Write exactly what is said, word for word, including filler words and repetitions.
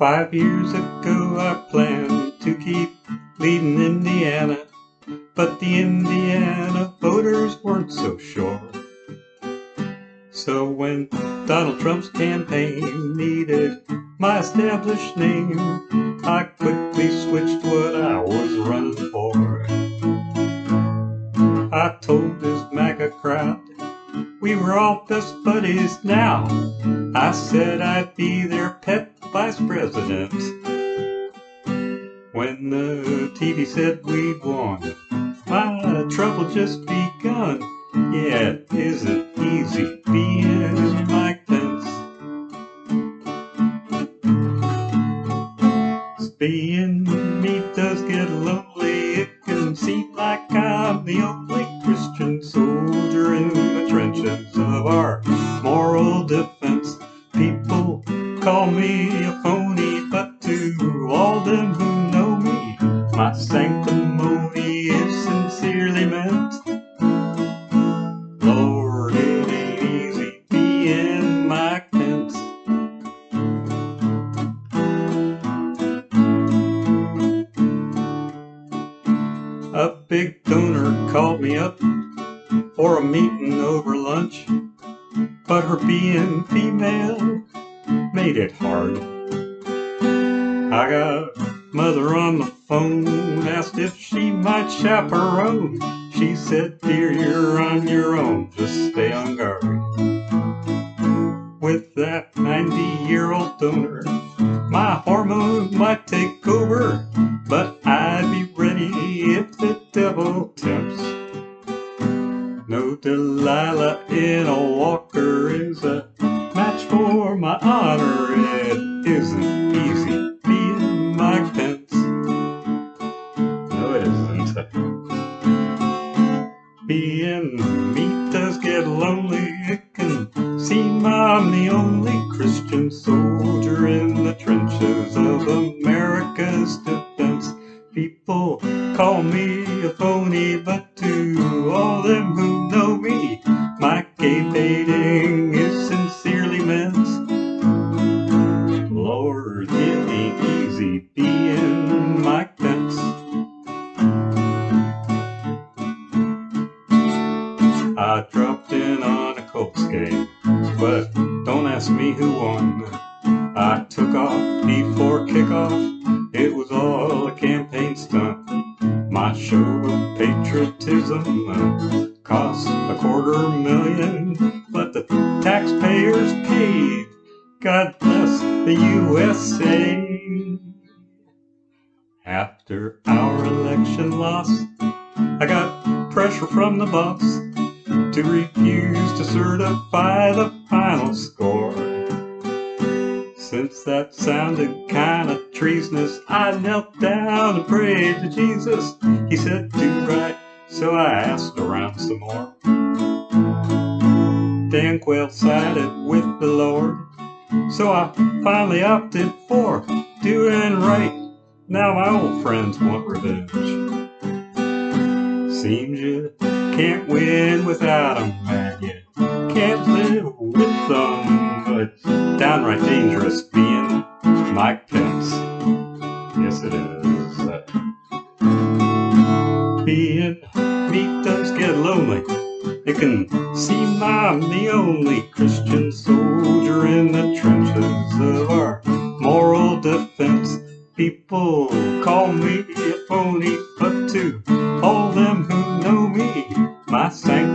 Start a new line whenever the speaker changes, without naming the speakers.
Five years ago I planned to keep leading Indiana, but the Indiana voters weren't so sure. So when Donald Trump's campaign needed my established name, I quickly switched what I was running for. I told his MAGA crowd we were all best buddies now. I said I'd be their pet vice president. When the T V said we'd won, my trouble just begun. Yeah, it isn't easy being Mike Pence. Being me does get lonely. It can seem like I'm the only Christian soldier in the trenches of our moral defense. People call me a phony, but to all them who know me, my sanctimony is sincerely meant. Lord, it ain't easy being Mike Pence. A big donor called me up for a meeting over lunch, but her being female made it hard. I got mother on the phone, asked if she might chaperone. She said, dear, you're on your own, just stay on guard. With that ninety-year-old donor, my hormones might take over, but I'd be ready if the devil tempts. No Delilah in a walker is a match for my honor. It isn't easy being Mike Pence. No, it isn't. Being me does get lonely. It can seem I'm the only Christian soldier in the trenches of America's defense. People call me a phony, but to all them who know me, my gay baiting is sincerely meant. Lord, it ain't easy being Mike Pence. I dropped in on a Colts game, but don't ask me who won. I took off before kickoff. It was all a campaign stunt. My show of patriotism uh, cost a quarter million, but the taxpayers paid. God bless the U S A. After our election loss, I got pressure from the boss to refuse to certify the final score. Since that sounded kinda treasonous, I knelt down and prayed to Jesus. He said, do right, so I asked around some more. Dan Quayle sided with the Lord, so I finally opted for doing right. Now my old friends want revenge. Seems you can't win without 'em, man. You can't live with them, but it's downright dangerous being Mike Pence. Yes, it is. Being me does get lonely. It can seem I'm the only Christian soldier in the trenches of our moral defense. People call me a phony, but to all them who know me, my sanctity